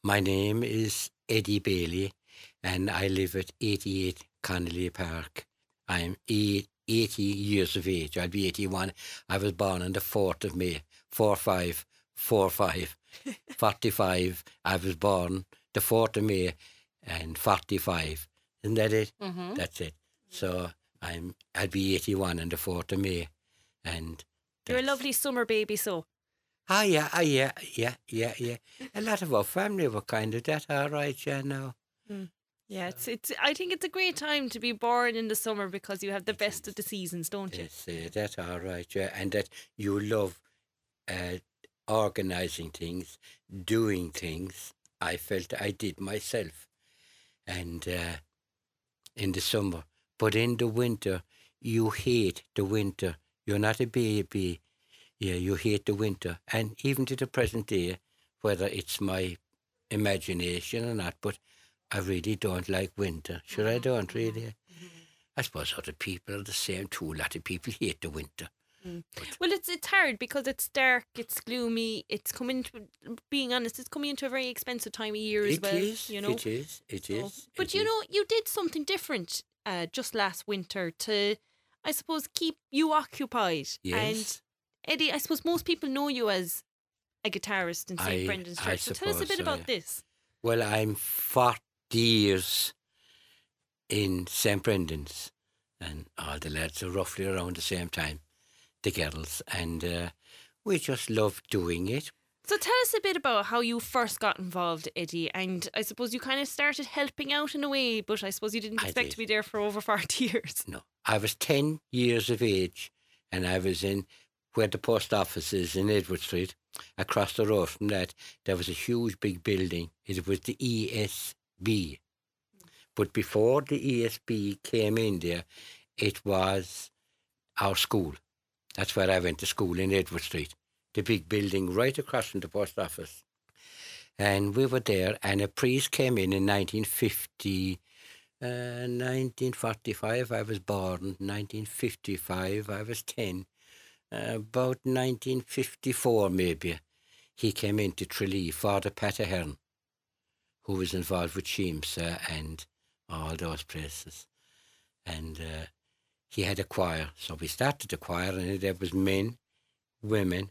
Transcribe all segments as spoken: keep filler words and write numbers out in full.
My name is Eddie Bailey, and I live at eighty-eight Connolly Park. I'm eight, eighty years of age. I'll be eighty-one. I was born on the fourth of May, four five, four five, forty-five. I was born the fourth of May and forty-five. Isn't that it? Mm-hmm. That's it. So I'm, I'll be eighty-one on the fourth of May. And You're a that's- lovely summer baby, so. Ah, yeah, ah, yeah, yeah, yeah, yeah. A lot of our family were kind of that, all right, yeah, now. Yeah, it's it's. I think it's a great time to be born in the summer because you have the It best is. of the seasons, don't you? Yes, uh, that all right, yeah. And that you love uh, organising things, doing things. I felt I did myself. And uh, in the summer. But in the winter, you hate the winter. You're not a baby. Yeah, you hate the winter. And even to the present day, whether it's my imagination or not, but I really don't like winter. Sure, I don't really. I suppose other people are the same too. A lot of people hate the winter. Well, it's it's hard because it's dark, it's gloomy, it's coming to, being honest, it's coming into a very expensive time of year as It well. is, you know. it is, it So- is. But it you is. know, you did something different uh, just last winter to, I suppose, keep you occupied. Yes. And Eddie, I suppose most people know you as a guitarist in I- Saint Brendan's I Church. So tell us a suppose bit so, about yeah. this. Well, I'm forty years in Saint Brendan's, and all the lads are roughly around the same time, the girls, and uh, we just love doing it. So tell us a bit about how you first got involved, Eddie. And I suppose you kind of started helping out in a way, but I suppose you didn't I expect did. to be there for over forty years. No, I was ten years of age, and I was in where the post office is in Edward Street. Across the road from that, there was a huge big building. It was the E S B. But before the E S B came in there, it was our school. That's where I went to school in Edward Street, the big building right across from the post office. And we were there, and a priest came in in nineteen fifty, uh, nineteen forty-five, I was born. nineteen fifty-five, I was ten. Uh, about nineteen fifty-four, maybe, he came into Tralee, Father Pat Ahern, who was involved with Sheemsa and all those places. And uh, he had a choir. So we started the choir, and there was men, women,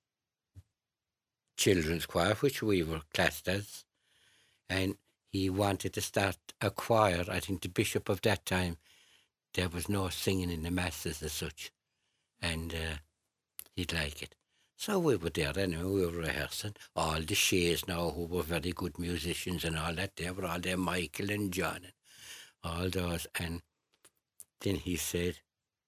children's choir, which we were classed as. And he wanted to start a choir. I think the bishop of that time, there was no singing in the masses as such. And uh, he'd like it. So we were there anyway, we were rehearsing. All the Shays now, who were very good musicians and all that, they were all there, Michael and John and all those. And then he said,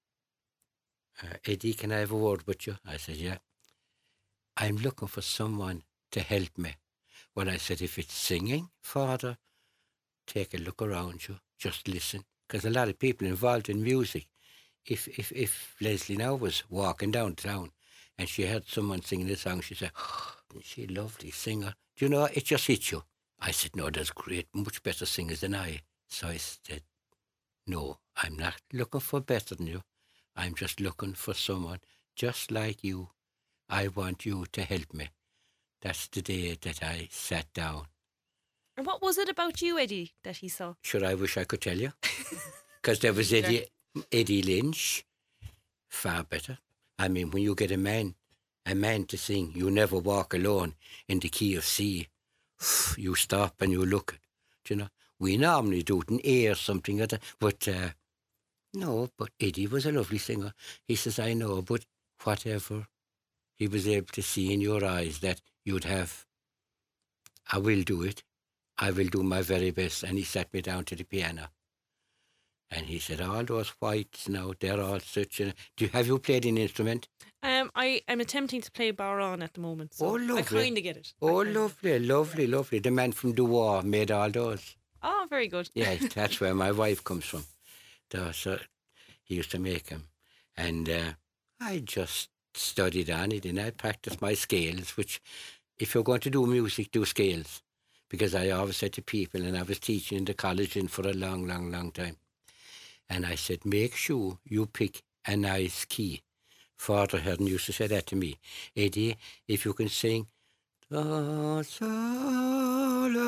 uh, Eddie, can I have a word with you? I said, yeah. I'm looking for someone to help me. Well, I said, if it's singing, Father, take a look around you, just listen. Because a lot of people involved in music, if, if, if Leslie now was walking downtown and she heard someone singing a song, she said, oh, she's a lovely singer. Do you know, it just hits you. I said, no, there's great, much better singers than I. So I said, no, I'm not looking for better than you. I'm just looking for someone just like you. I want you to help me. That's the day that I sat down. And what was it about you, Eddie, that he saw? Sure, I wish I could tell you. Because there was Eddie, Eddie Lynch, far better. I mean, when you get a man, a man to sing, you never walk alone in the key of C. You stop and you look. Do you know? We normally do it in A or something, other, but uh, no, but Eddie was a lovely singer. He says, I know, but whatever. He was able to see in your eyes that you'd have, I will do it. I will do my very best. And he sat me down to the piano. And he said, all those whites now, they're all such a... Do you, have you played an instrument? Um, I am attempting to play Baron at the moment, so Oh, I lovely. kind of get it. I Oh, kinda- lovely, lovely, lovely. The man from the war made all those. Oh, very good. Yeah, that's where my wife comes from. So he used to make them. And uh, I just studied on it and I practiced my scales, which if you're going to do music, do scales. Because I always said to people, and I was teaching in the college and for a long, long, long time. And I said, make sure you pick a nice key. Father Hearn used to say that to me. Eddie, if you can sing, Do, sol,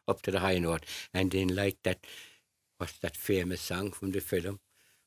up to the high note. And then like that, what's that famous song from the film?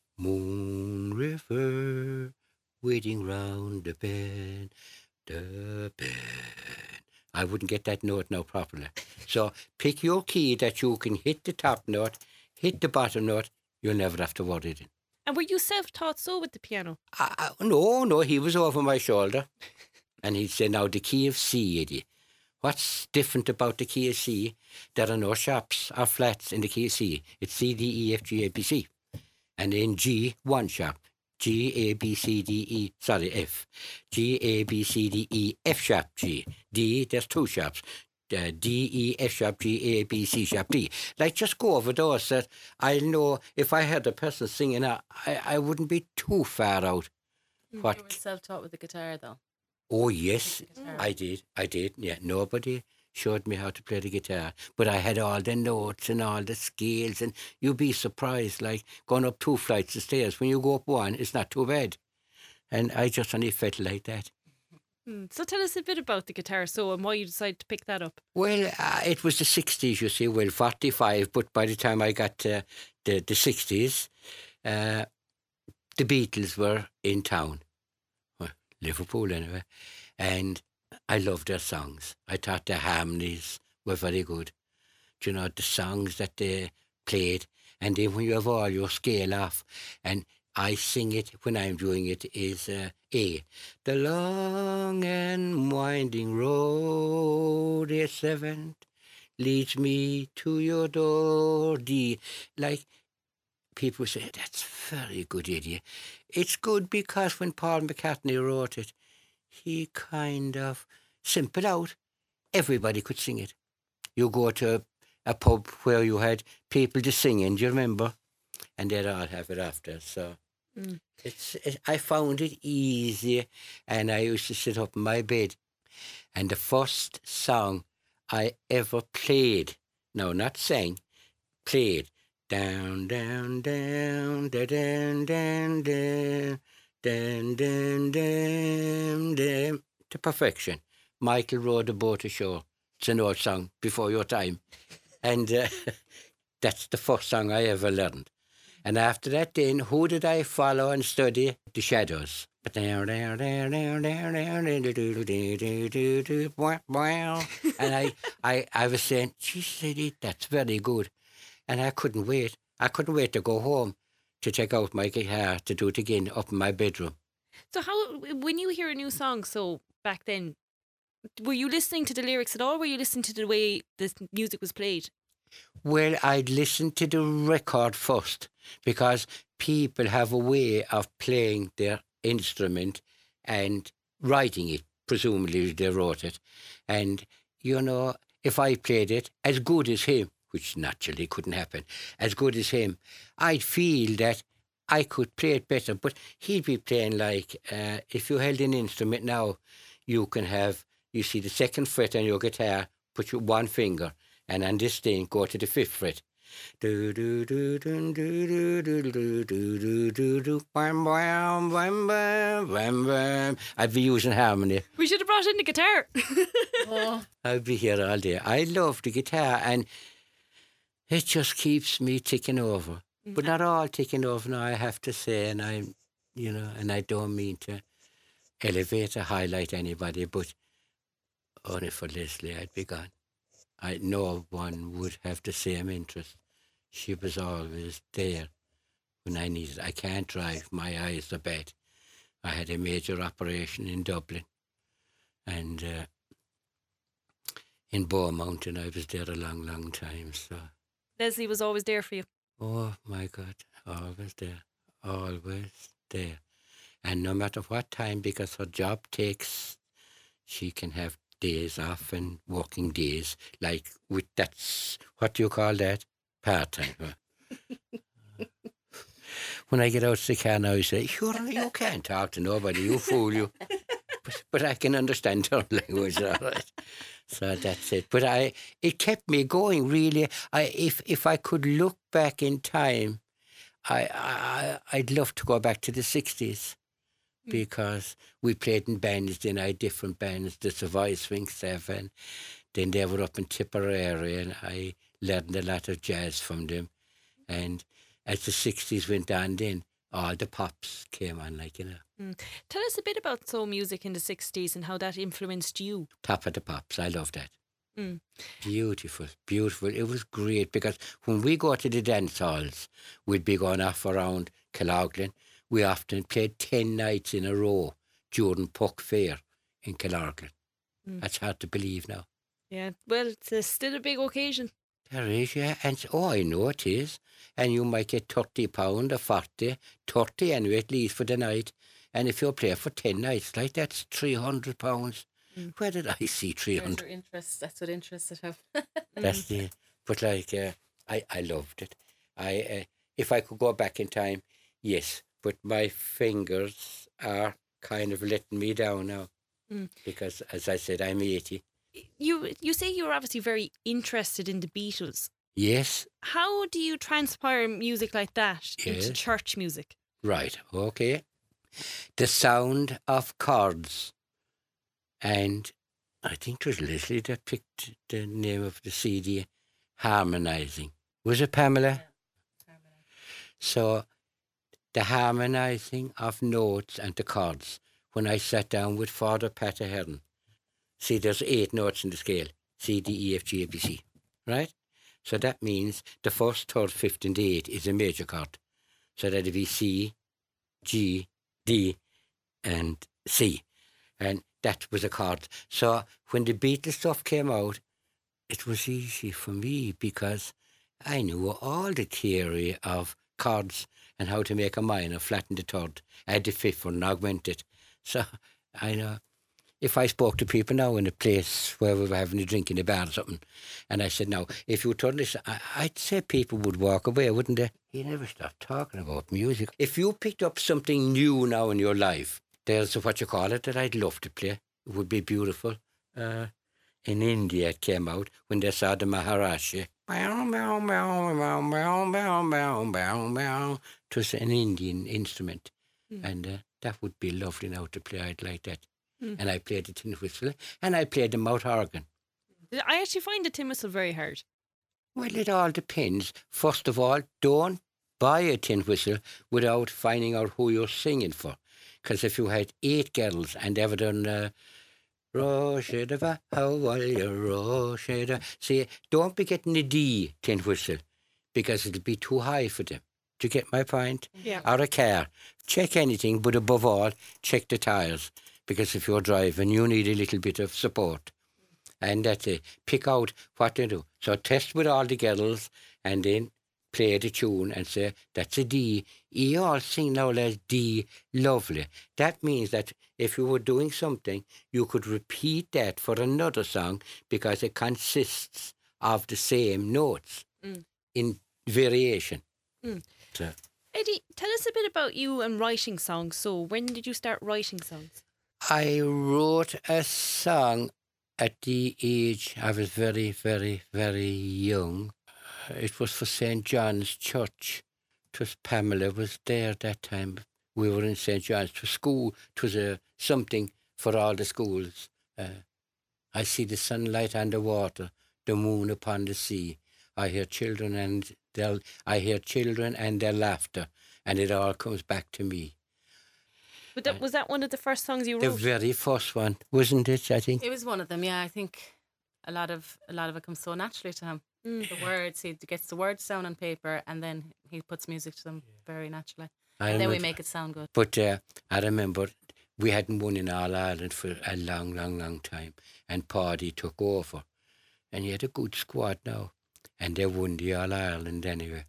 Moon River, waiting round the bend, the bend. I wouldn't get that note now properly. So pick your key that you can hit the top note, hit the bottom note, you'll never have to worry then. And were you self-taught so with the piano? Uh, no, no, he was over my shoulder. And he'd say, now the key of C, Eddie. What's different about the key of C? There are no sharps or flats in the key of C. It's C, D, E, F, G, A, B, C. And in G, one sharp. G, A, B, C, D, E, sorry, F. G, A, B, C, D, E, F sharp, G. D, there's two sharps. Uh, D, E, F sharp, G, A, B, C sharp, D. Like, just go over those that I'll know if I heard a person singing, I, I wouldn't be too far out. What? You were self-taught with the guitar, though? Oh, yes, I did. I did, yeah. Nobody showed me how to play the guitar, but I had all the notes and all the scales, and you'd be surprised, like, going up two flights of stairs. When you go up one, it's not too bad. And I just only felt like that. So tell us a bit about the guitar, so, and why you decided to pick that up. Well, uh, it was the sixties, you see. Well, forty-five, but by the time I got to the, the sixties, uh, the Beatles were in town. Well, Liverpool anyway. And I loved their songs. I thought their harmonies were very good. Do you know, the songs that they played. And then when you have all your scale off, and I sing it when I'm doing it is uh, A. The long and winding road, A seven, leads me to your door, D. Like, people say, that's very good, idiot. It's good because when Paul McCartney wrote it, he kind of simple out. Everybody could sing it. You go to a pub where you had people just singing, do you remember? And they'd all have it after, so... Mm. It's. It, I found it easy, and I used to sit up in my bed. And the first song I ever played, no, not sang, played, down, down, down, da, down, down, down, down, down, down, down, to perfection. Michael rowed the boat ashore. It's an old song, before your time. And uh, that's the first song I ever learned. And after that, then, who did I follow and study? The Shadows. And I, I, I was saying, geez, Eddie, that's very good. And I couldn't wait. I couldn't wait to go home to take out my guitar to do it again up in my bedroom. So how, when you hear a new song, so back then, were you listening to the lyrics at all? Or were you listening to the way the music was played? Well, I'd listen to the record first because people have a way of playing their instrument and writing it. Presumably they wrote it. And, you know, if I played it as good as him, which naturally couldn't happen, as good as him, I'd feel that I could play it better. But he'd be playing like, uh, if you held an instrument now, you can have, you see the second fret on your guitar, put your one finger, and on this thing, go to the fifth fret. Do do do do do do do do do do do bam bam bam bam bam bam. I'd be using harmony. We should have brought in the guitar. Oh. I'd be here all day. I love the guitar, and it just keeps me ticking over. Mm-hmm. But not all ticking over now, I have to say, and I'm, you know, and I don't mean to elevate or highlight anybody, but only for Leslie, I'd be gone. I no one would have the same interest. She was always there when I needed. I can't drive. My eyes are bad. I had a major operation in Dublin, and uh, in Bow Mountain, I was there a long, long time. So Leslie was always there for you. Oh my God, always there, always there, and no matter what time, because her job takes, she can have days off and working days, like with that's what do you call that? Part-time. When I get out of the car now, I say, sure, you can't talk to nobody, you fool you. But, but I can understand her language, all right. So that's it. But I, it kept me going, really. I, if if I could look back in time, I, I, I'd love to go back to the sixties. Because we played in bands, then I had different bands, the Savoy Swing Seven, then they were up in Tipperary, and I learned a lot of jazz from them. And as the sixties went on, then all the pops came on, like, you know. Mm. Tell us a bit about soul music in the sixties and how that influenced you. Top of the pops, I love that. Mm. Beautiful, beautiful. It was great because when we go to the dance halls, we'd be going off around Killorglin. We often played ten nights in a row during Puck Fair in Killorglin. Mm. That's hard to believe now. Yeah, well, it's a, still a big occasion. There is, yeah. And oh, I know it is. And you might get thirty pounds or forty, thirty anyway, at least for the night. And if you play for ten nights, like that's three hundred pounds. Mm. Where did I see three hundred? There's your interest. That's what interested him. That's the, but like, uh, I, I loved it. I uh, If I could go back in time, yes. But my fingers are kind of letting me down now. Mm. Because, as I said, I'm eighty. You you say you were obviously very interested in the Beatles. Yes. How do you transpire music like that yes. into church music? Right, okay. The sound of chords. And I think it was Leslie that picked the name of the C D, Harmonising. Was it Pamela? Yeah. So the harmonising of notes and the chords. When I sat down with Father Pat Ahern, see, there's eight notes in the scale. C, D, E, F, G, A, B, C. Right? So that means the first, third, fifth and the eighth is a major chord. So that'd be C, G, D and C. And that was a chord. So when the Beatles stuff came out, it was easy for me because I knew all the theory of chords and how to make a minor, flatten the third, add the fifth and augment it. So I know. If I spoke to people now in a place where we were having a drink in a bar or something, and I said, now, if you turn this, I, I'd say people would walk away, wouldn't they? He never stopped talking about music. If you picked up something new now in your life, there's what you call it that I'd love to play. It would be beautiful. Uh, in India it came out when they saw the Maharashi. It was an Indian instrument. Mm. And uh, that would be lovely now to play. I'd like that. Mm. And I played the tin whistle and I played the mouth organ. I actually find the tin whistle very hard. Well, it all depends. First of all, don't buy a tin whistle without finding out who you're singing for. Because if you had eight girls and they were done, uh, Roshidava, how are you, Roshidava? See, don't be getting a D tin whistle because it'll be too high for them. Do you get my point? Yeah. Or a car. Check anything, but above all, check the tyres. Because if you're driving, you need a little bit of support. And that's it. Pick out what to do. So test with all the girls and then play the tune and say, that's a D. You all sing now as D, lovely. That means that if you were doing something, you could repeat that for another song because it consists of the same notes mm. in variation. Mm. So. Eddie, tell us a bit about you and writing songs. So when did you start writing songs? I wrote a song at the age I was very, very, very young. It was for Saint John's Church. It was Pamela was there that time. We were in Saint John's. It was school. It was a, something for all the schools. Uh, I see the sunlight on the water, the moon upon the sea. I hear children and their, I hear children and their laughter, and it all comes back to me. But that, was that one of the first songs you wrote? The very first one, wasn't it? I think it was one of them. Yeah, I think a lot of a lot of it comes so naturally to him. Mm. The words, he gets the words down on paper, and then he puts music to them very naturally. I and then we make it sound good. But uh, I remember we hadn't won in All Ireland for a long, long, long time, and Paddy took over, and he had a good squad now, and they won the All Ireland anyway,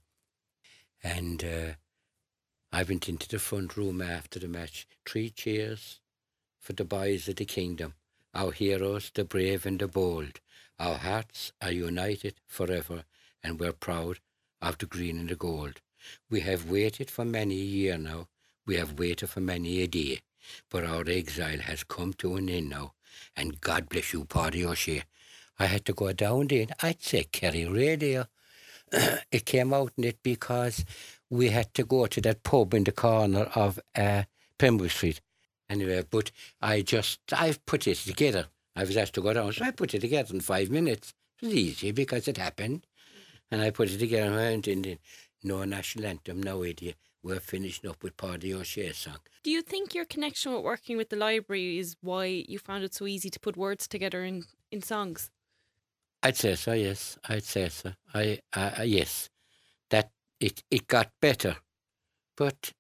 and. Uh, I went into the front room after the match. Three cheers for the boys of the kingdom, our heroes, the brave and the bold. Our hearts are united forever, and we're proud of the green and the gold. We have waited for many a year now. We have waited for many a day. But our exile has come to an end now. And God bless you, Paddy O'Shea. I had to go down there. I'd say Kerry Radio. It came out in it because we had to go to that pub in the corner of uh, Pembroke Street. Anyway, but I just, I've put it together. I was asked to go down, so I put it together in five minutes. It was easy because it happened. And I put it together and went in the No National Anthem, no idea. We're finishing up with Paddy O'Shea's song. Do you think your connection with working with the library is why you found it so easy to put words together in, in songs? I'd say so, yes. I'd say so. I, I yes. That it, it got better. But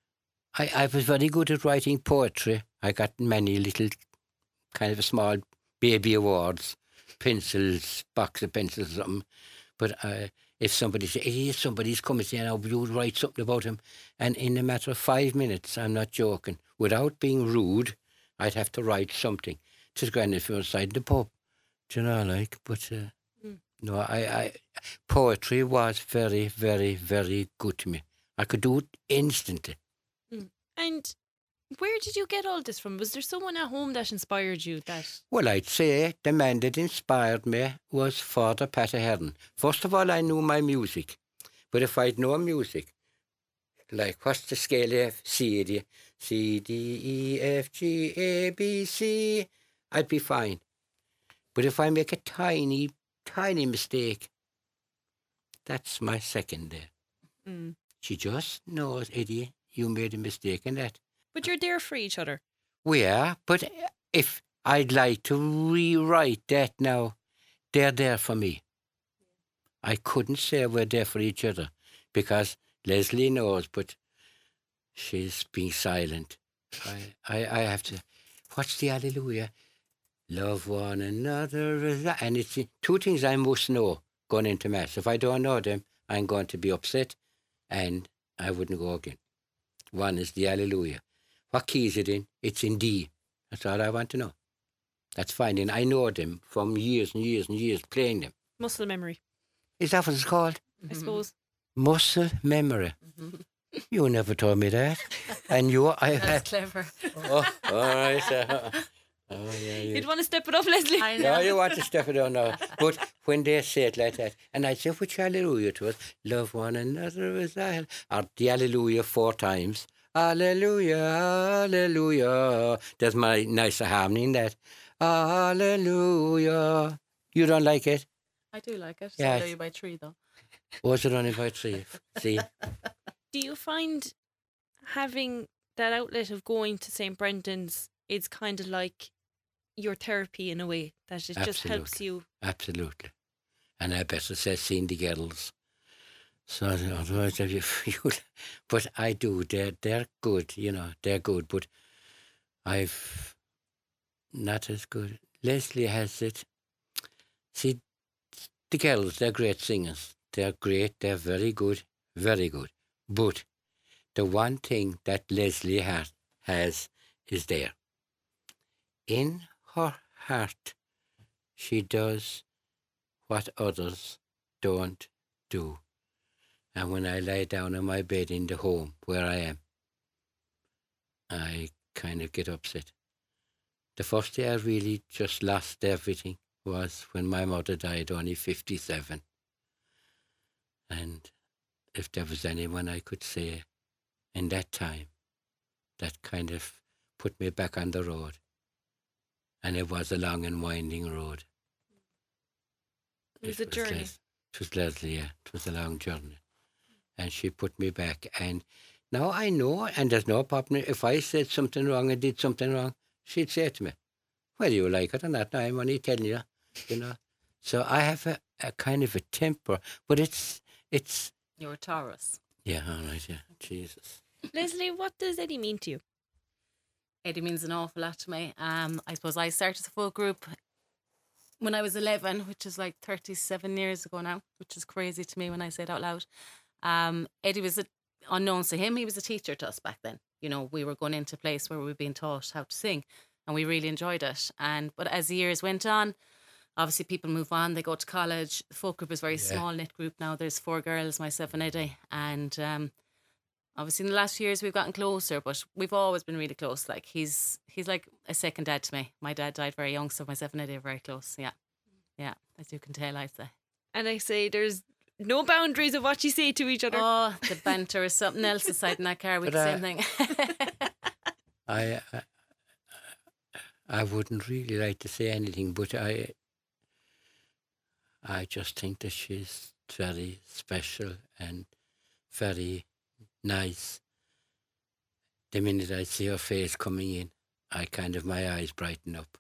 I, I was very good at writing poetry. I got many little kind of small baby awards, pencils, box of pencils or something. But uh, if somebody said, hey, somebody's coming saying, oh, you would write something about him. And in a matter of five minutes, I'm not joking, without being rude, I'd have to write something. Just grand if you're inside the pub. Do you know, like, but uh, mm. no, I, I, poetry was very, very, very good to me. I could do it instantly. Mm. And where did you get all this from? Was there someone at home that inspired you? That Well, I'd say the man that inspired me was Father Pat Ahern. First of all, I knew my music. But if I'd known music, like what's the scale F, C, D, C, D, E, F, G, A, B, C, I'd be fine. But if I make a tiny, tiny mistake, that's my second there. Mm. She just knows, Eddie, you made a mistake in that. But you're there for each other. We are, but if I'd like to rewrite that now, they're there for me. I couldn't say we're there for each other because Leslie knows, but she's being silent. I, I, I have to, what's the hallelujah? Love one another. And it's two things I must know going into Mass. If I don't know them, I'm going to be upset and I wouldn't go again. One is the hallelujah. What key is it in? It's in D. That's all I want to know. That's fine. And I know them from years and years and years playing them. Muscle memory. Is that what it's called? I suppose. Muscle memory. Mm-hmm. You never told me that. And you... I, That's I, clever. Oh, all right. Uh, oh, yeah, you. You'd want to step it up, Leslie. I know. No, you want to step it up now. But when they say it like that, and I say, which hallelujah to us? Love one another as I... Or the hallelujah four times. Hallelujah, hallelujah. There's my nicer harmony in that. Hallelujah. You don't like it? I do like it. Yeah. Hallelujah by three, though. Was it only by three? See? Do you find having that outlet of going to Saint Brendan's is kind of like your therapy in a way? That it Absolutely. Just helps you? Absolutely. And I better say seeing the girls. So otherwise, you, you, but I do. They're they're good, you know. They're good, but I've not as good. Leslie has it. See, the girls, they're great singers. They're great. They're very good, very good. But the one thing that Leslie has has is there. In her heart, she does what others don't do. And when I lie down on my bed in the home where I am, I kind of get upset. The first day I really just lost everything was when my mother died, only fifty-seven. And if there was anyone I could say in that time, that kind of put me back on the road. And it was a long and winding road. It was it a was journey. Les- it was Leslie, yeah. It was a long journey. And she put me back. And now I know, and there's no problem. If I said something wrong and did something wrong, she'd say to me, whether you like it or not, I'm only telling you, you know. So I have a, a kind of a temper, but it's... it's. You're a Taurus. Yeah, all right, yeah. Jesus. Leslie, what does Eddie mean to you? Eddie means an awful lot to me. Um, I suppose I started the folk group when I was eleven, which is like thirty-seven years ago now, which is crazy to me when I say it out loud. Um, Eddie was, a, unknown to him, he was a teacher to us back then. You know, we were going into a place where we were being taught how to sing and we really enjoyed it. And But as the years went on, obviously people move on, they go to college. The folk group is a very yeah. small knit group now. There's four girls, myself and Eddie. And um, obviously in the last few years we've gotten closer, but we've always been really close. Like he's he's like a second dad to me. My dad died very young, so myself and Eddie are very close. Yeah. Yeah, as you can tell, I'd say. And I say there's no boundaries of what you say to each other. Oh, the banter is something else inside in that car. We the same thing. I, I I wouldn't really like to say anything, but I, I just think that she's very special and very nice. The minute I see her face coming in, I kind of, my eyes brighten up.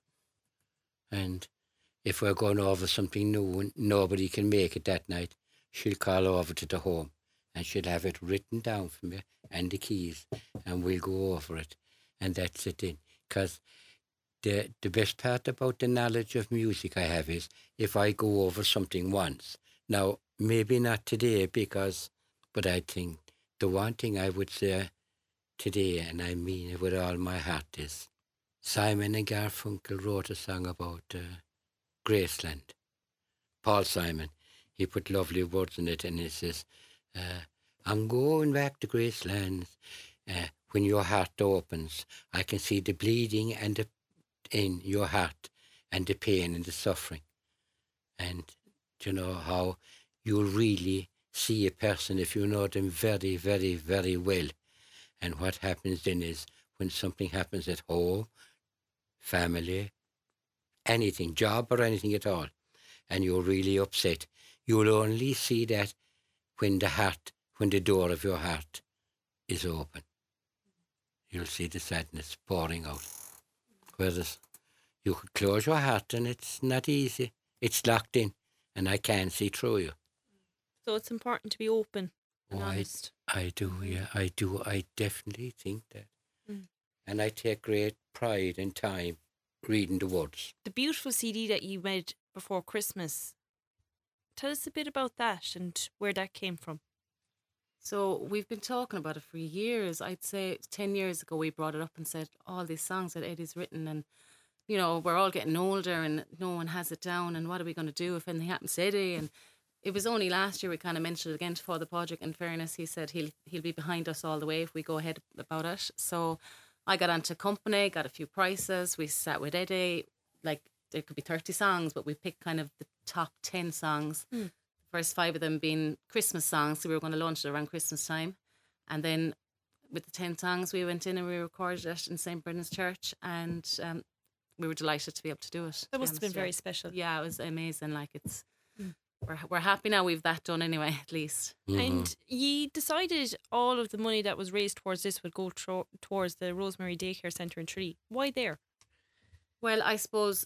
And if we're going over something new and nobody can make it that night, she'll call over to the home and she'll have it written down for me and the keys, and we'll go over it. And that's it in. Because the, the best part about the knowledge of music I have is if I go over something once. Now, maybe not today, because, but I think the one thing I would say today, and I mean it with all my heart, is Simon and Garfunkel wrote a song about uh, Graceland. Paul Simon, he put lovely words in it, and he says, uh, I'm going back to Graceland. Uh, when your heart opens, I can see the bleeding and the, in your heart, and the pain and the suffering. And you know how you'll really see a person if you know them very, very, very well. And what happens then is when something happens at home, family, anything, job or anything at all, and you're really upset, you'll only see that when the heart, when the door of your heart is open. You'll see the sadness pouring out. Whereas you could close your heart and it's not easy. It's locked in and I can't see through you. So it's important to be open and Oh, I, honest. I do, yeah, I do. I definitely think that. Mm. And I take great pride and time reading the words. The beautiful C D that you made before Christmas, tell us a bit about that and where that came from. So we've been talking about it for years. I'd say ten years ago we brought it up and said all these songs that Eddie's written, and you know, we're all getting older and no one has it down, and what are we going to do if anything happens to Eddie? And it was only last year we kind of mentioned it again for the project. In fairness, he said he'll he'll be behind us all the way if we go ahead about it. So I got onto company, got a few prices. We sat with Eddie, like there could be thirty songs, but we picked kind of the top ten songs. Mm. First five of them being Christmas songs, so we were going to launch it around Christmas time. And then with the ten songs, we went in and we recorded it in Saint Brendan's Church, and um, we were delighted to be able to do it. That must have been very special. Yeah, it was amazing. Like it's, mm. we're we're happy now we've that done anyway, at least. Mm-hmm. And you decided all of the money that was raised towards this would go tro- towards the Rosemary Daycare Centre in Tralee. Why there? Well, I suppose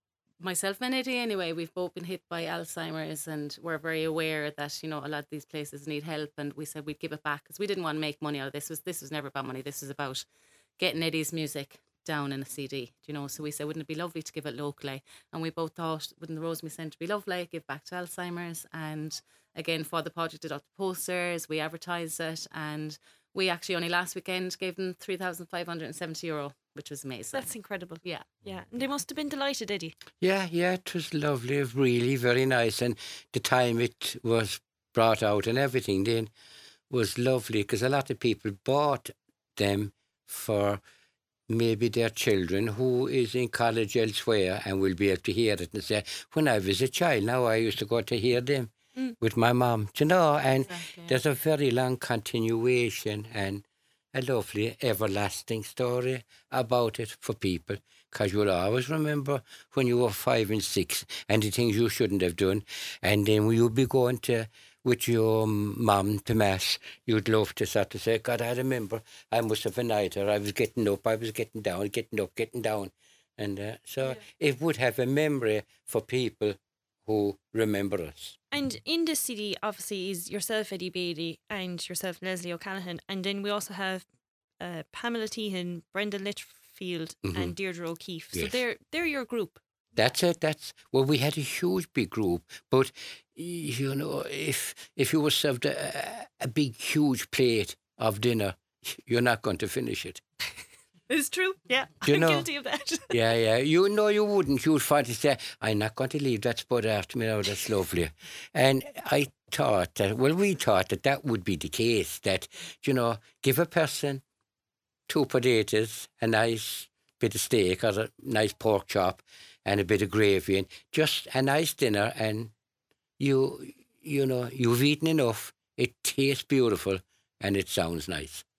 myself and Eddie anyway, we've both been hit by Alzheimer's, and we're very aware that, you know, a lot of these places need help, and we said we'd give it back because we didn't want to make money out of this. Was This was never about money. This was about getting Eddie's music down in a C D, you know. So we said, wouldn't it be lovely to give it locally? And we both thought, wouldn't the Rosemary Centre be lovely, give back to Alzheimer's? And again, for the project, did up the posters, we advertised it, and we actually only last weekend gave them three thousand five hundred seventy euro, which was amazing. That's incredible. Yeah. Yeah. And they must have been delighted, Eddie. Yeah, yeah, it was lovely, really very nice. And the time it was brought out and everything then was lovely, because a lot of people bought them for maybe their children who is in college elsewhere and will be able to hear it and say, when I was a child, now I used to go to hear them mm. with my mum, you know, and exactly. There's a very long continuation and a lovely everlasting story about it for people, because you'll always remember when you were five and six and the things you shouldn't have done, and then you'll be going to with your mum to mass, you'd love to sort of say, God, I remember I must have a night, or I was getting up, I was getting down, getting up, getting down. And uh, so yeah. It would have a memory for people who remember us. And in this C D, obviously, is yourself, Eddie Bailey, and yourself, Leslie O'Callaghan. And then we also have uh, Pamela Tehan, Brenda Litchfield, mm-hmm. and Deirdre O'Keefe. Yes. So they're they're your group. That's it. That's well, we had a huge big group, but you know, if if you were served a, a big huge plate of dinner, you're not going to finish it. It's true. Yeah, you I'm know? guilty of that. yeah, yeah. You know, you wouldn't. You'd find to say, "I'm not going to leave that spot after me now. That's lovely." And I thought that. Well, we thought that that would be the case. That you know, give a person two potatoes, a nice bit of steak, or a nice pork chop, and a bit of gravy, and just a nice dinner, and you, you know, you've eaten enough. It tastes beautiful, and it sounds nice.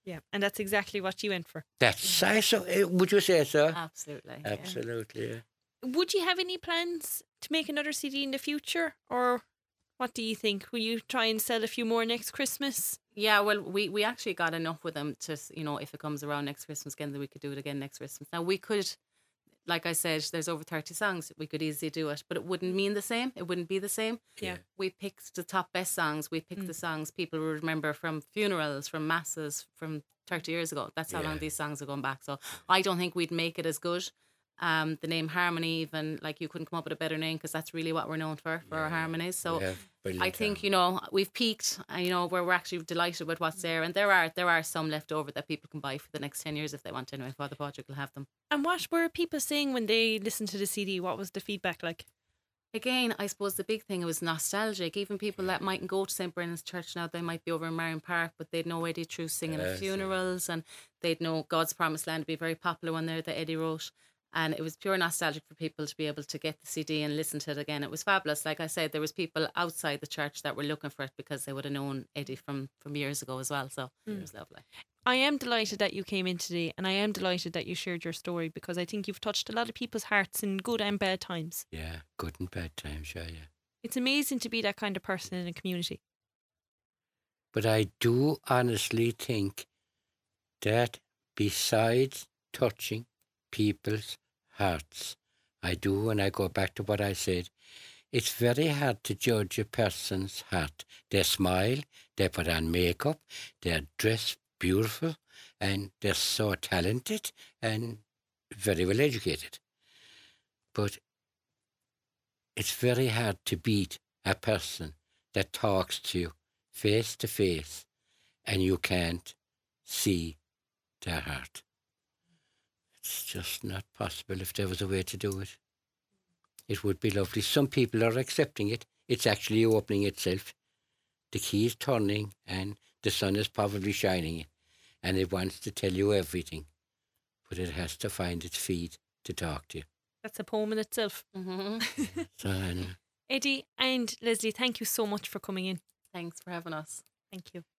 Yeah, and that's exactly what you went for. That's I so. eh, Would you say so? Absolutely. yeah. Absolutely. Yeah. Would you have any plans to make another C D in the future, or what do you think? Will you try and sell a few more next Christmas? Yeah, well, we, we actually got enough with them to, you know, if it comes around next Christmas again, then we could do it again next Christmas. Now, we could, like I said, there's over thirty songs. We could easily do it, but it wouldn't mean the same. It wouldn't be the same. Yeah. We picked the top best songs. We picked Mm. the songs people will remember from funerals, from masses, from thirty years ago. That's how Yeah. long these songs are going back. So I don't think we'd make it as good. Um, the name Harmony, even, like, you couldn't come up with a better name, because that's really what we're known for, for our Yeah. harmonies. So We have brilliant I think, harmony. you know, we've peaked, and, you know, we're, we're actually delighted with what's there. And there are there are some left over that people can buy for the next ten years if they want anyway. Father Patrick will have them. And what were people saying when they listened to the C D? What was the feedback like? Again, I suppose the big thing, it was nostalgic. Even people that mightn't go to Saint Brennan's Church now, they might be over in Marion Park, but they'd know Eddie True singing Yes, at funerals, and they'd know God's Promised Land to be a very popular one there that Eddie wrote. And it was pure nostalgic for people to be able to get the C D and listen to it again. It was fabulous. Like I said, there was people outside the church that were looking for it because they would have known Eddie from, from years ago as well. So it was lovely. I am delighted that you came in today, and I am delighted that you shared your story, because I think you've touched a lot of people's hearts in good and bad times. Yeah, good and bad times, sure, yeah. It's amazing to be that kind of person in a community. But I do honestly think that besides touching people's hearts, I do, when I go back to what I said, it's very hard to judge a person's heart. They smile, they put on makeup, they're dressed beautiful, and they're so talented and very well educated. But it's very hard to beat a person that talks to you face to face and you can't see their heart. It's just not possible. If there was a way to do it, it would be lovely. Some people are accepting it. It's actually opening itself. The key is turning and the sun is probably shining, and it wants to tell you everything, but it has to find its feet to talk to you. That's a poem in itself. Mm-hmm. So I know. Eddie and Leslie, thank you so much for coming in. Thanks for having us. Thank you.